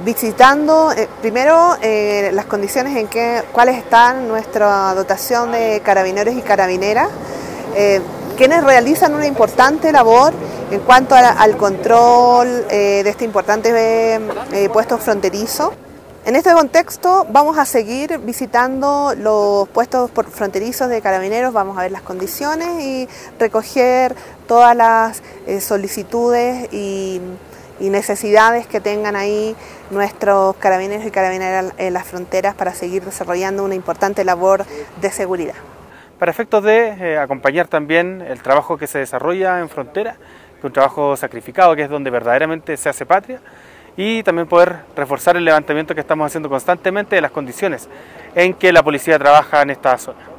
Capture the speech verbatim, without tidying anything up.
visitando eh, primero eh, las condiciones en que, cuáles están nuestra dotación de carabineros y carabineras, eh, quienes realizan una importante labor en cuanto a, al control eh, de este importante eh, puesto fronterizo. En este contexto vamos a seguir visitando los puestos fronterizos de carabineros, vamos a ver las condiciones y recoger todas las eh, solicitudes y, y necesidades que tengan ahí nuestros carabineros y carabineras en las fronteras para seguir desarrollando una importante labor de seguridad. Para efectos de eh, acompañar también el trabajo que se desarrolla en frontera, que es un trabajo sacrificado, que es donde verdaderamente se hace patria, y también poder reforzar el levantamiento que estamos haciendo constantemente de las condiciones en que la policía trabaja en esta zona.